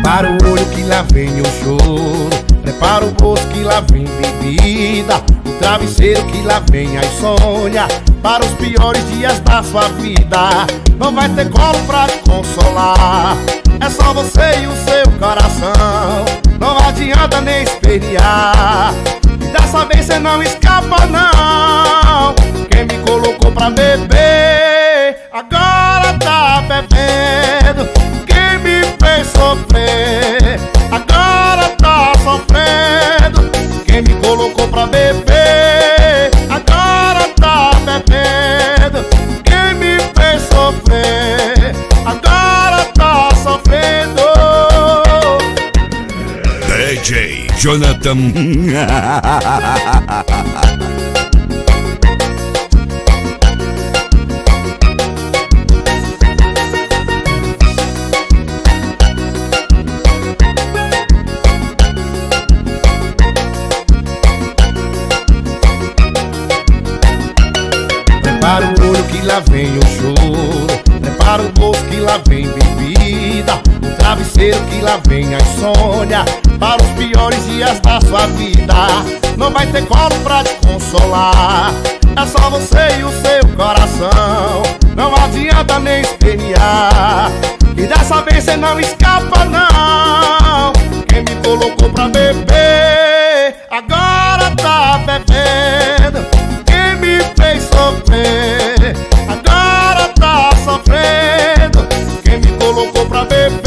Prepara o olho que lá vem o choro, prepara o bolso que lá vem bebida, o travesseiro que lá vem a insônia. Para os piores dias da sua vida, não vai ter colo pra te consolar. É só você e o seu coração, não adianta nem espernear. E dessa vez cê não escapa não. Quem me colocou pra beber, agora tá bebendo. Quem me fez sofrer, agora tá sofrendo. Quem me colocou pra beber, agora tá bebendo. Quem me fez sofrer, agora tá sofrendo. DJ Jonathan. Prepara o olho que lá vem o choro, prepara o bolso que lá vem bebida, o travesseiro que lá vem a insônia. Para os piores dias da sua vida, não vai ter colo pra te consolar. É só você e o seu coração, não adianta nem espernear. E dessa vez cê não escapa não. Quem me colocou pra beber, agora tá bebendo. Quem me fez sofrer, agora tá sofrendo. Quem me colocou pra beber,